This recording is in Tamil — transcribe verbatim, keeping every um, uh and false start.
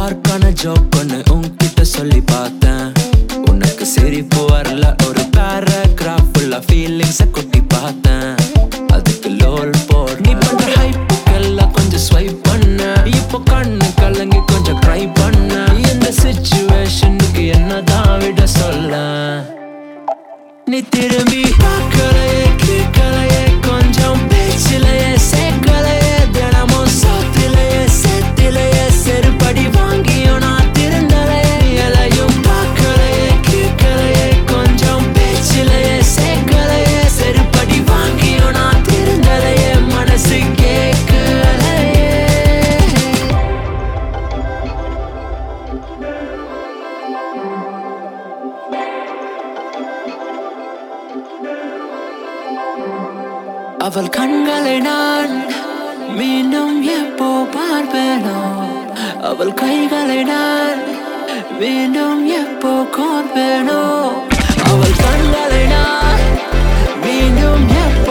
டார்க்கான ஜோக் ஒன்னு உன்கிட்ட சொல்லி பார்த்தேன். உனக்கு சிரிப்பு வரல, ஒரு பேராகிராஃப் ஃபுல்லா ஃபீலிங்ஸ கொட்டி பார்த்தேன். அதுக்கு லோல் போடு, நீ பண்ற ஹைப்புக்கெல்லாம் கொஞ்சம் ஸ்வைப் பண்ண. இப்போ கண்ணு கலங்கி கொஞ்சம் ட்ரை பண்ண. இந்த சிச்சுவேஷனுக்கு என்னதான் விட சொல்ல. நீ திரும்பி பார்க்கலையே, கேட்கலையே, கொஞ்சம் பேச்சிலையே, சேர்க்கலையே, தினமும் சாத்திலையே, சேர்த்திலையே, செருப்படி வாங்கியும் நான் திருந்தலையே. எலையும் பார்க்கலையே, கேட்கலையே, கொஞ்சம் பேச்சிலையே, சேர்க்கலையே, செருப்படி வாங்கியும் நான் திருந்தலையே. மனசு கேட்கலையே. அவள் கண்களை நான் மீண்டும் எப்போ பார்ப்பேனோ, அவள் கைகளை நான் மீண்டும் எப்போ கோர்ப்பேனோ, அவள் கண்களை நான் மீண்டும் எப்போ